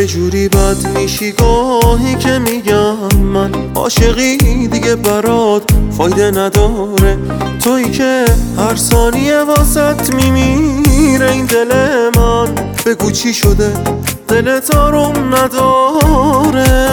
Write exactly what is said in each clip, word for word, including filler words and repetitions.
یه جوری بد میشی گاهی که میگم من عاشقی دیگه برات فایده نداره، تویی که هر ثانیه واسط میمیره این دل من. بگو چی شده دلت آروم نداره؟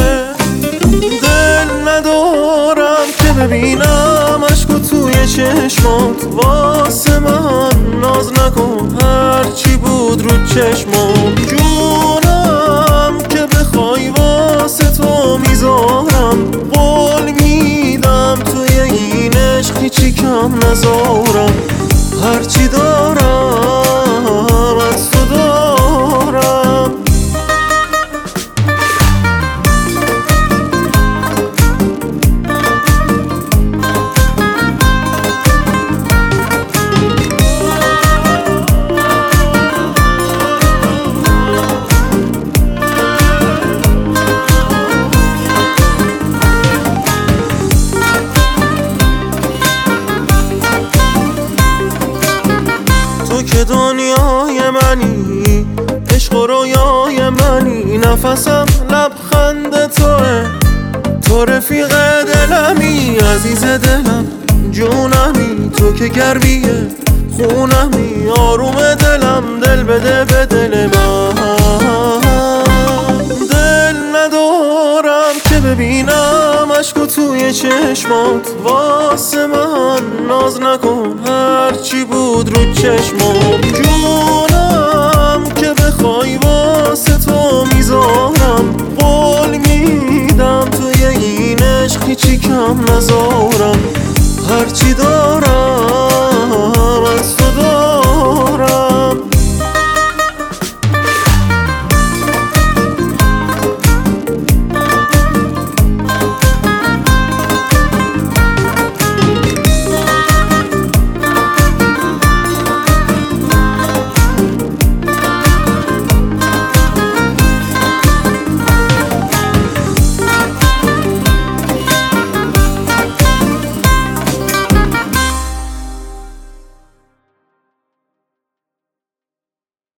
دل ندارم که ببینم عشقو توی چشمات، واسه من ناز نکن هرچی بود رو چشمات. جونم که بخوای واسه تو میذارم، قول میدم توی این عشق هیچی کم نذارم. هرچی دارم از تو دارم. تو که دنیای منی، عشق و رویای منی، نفسم لبخند توه، تو رفیق دلمی، عزیز دلم، جونمی، تو که گرمیه خونمی، آروم دلم، دل بده به دل من. دل ندارم که ببینم عشقو توی چشمات، واسه من ناز نکن هرچی بود رو چشمات. جونم که بخوای واسه تو میذارم، قول میدم توی این عشق هیچی کم نذارم. هرچی دارم